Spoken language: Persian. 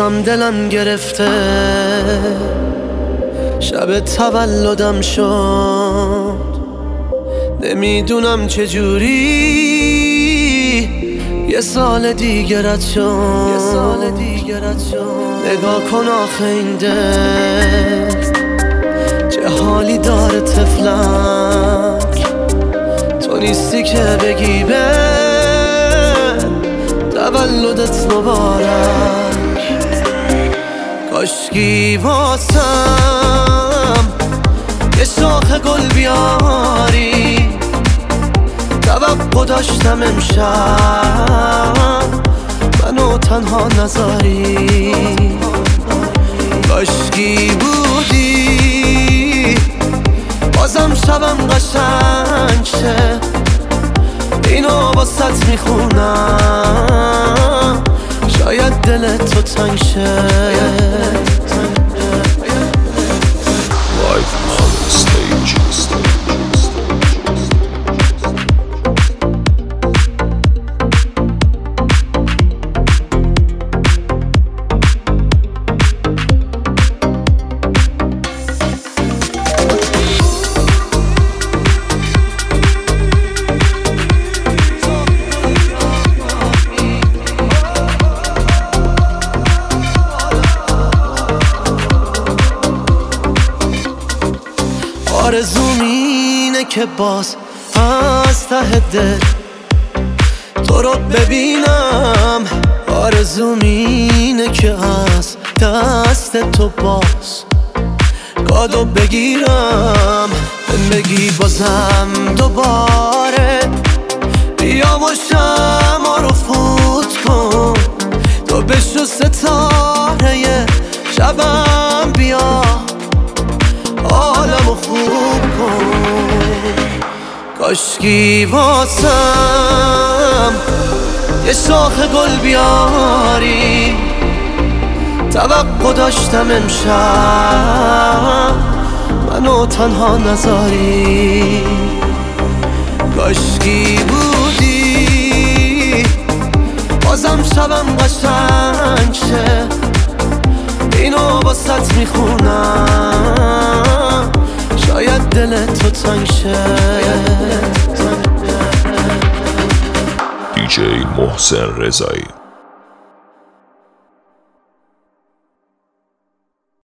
بازم دلم گرفته، شب تولدم شد، نمیدونم چجوری یه سال دیگه رد شد. نگاه کن آخه این دل چه حالی داره طفلک، تو نیستی که بگی به تولدت مبارک. کاشکی واسم یه شاخ گل بیاری، توقع داشتم امشب منو تنها نذاری. کاشکی بودی بازم شبم قشنگ شه، اینو واسط میخونم شاید دلت تو تنگ شه. آرزوم اینه که باز از ته دل تو رو ببینم، آرزوم اینه که از دست تو باز کادو بگیرم، بگی بازم دوباره بیا و شمع رو فوت کن، تو بشو ستاره شبم، بیا عالمو خوب کن. کاشکی واسم یه شاخ گل بیاری، توقع داشتم امشب منو تنها نذاری. کاشکی بودی بازم شبم قشنگ شه، اینو واسط میخونم شاید دلت تو تنگ شه. DJ محسن رضایی.